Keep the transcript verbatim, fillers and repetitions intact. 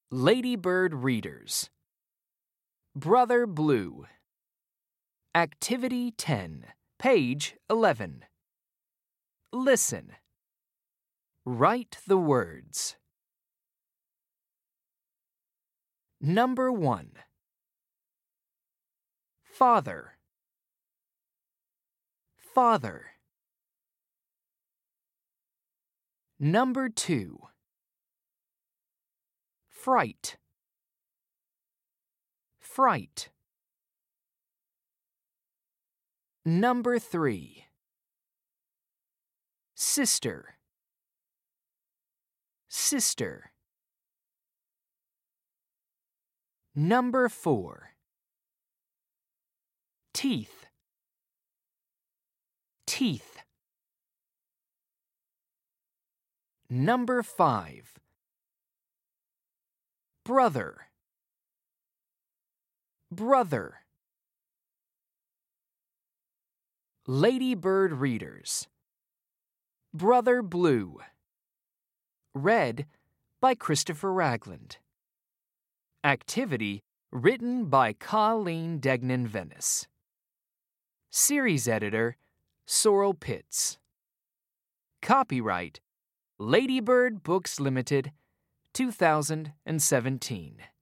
Ladybird Readers. Brother Blue. Activity ten, page eleven. Listen. Write the words. Number one. Father. Father. Number two. Fright. Fright. Number three. Sister. Sister. Number four. Teeth. Teeth. Number five. Brother. Brother. Ladybird Readers. Brother Blue. Read by Christopher Ragland. Activity written by Colleen Degnan Venice. Series editor Sorrel Pitts. Copyright Ladybird Books Limited, two thousand seventeen.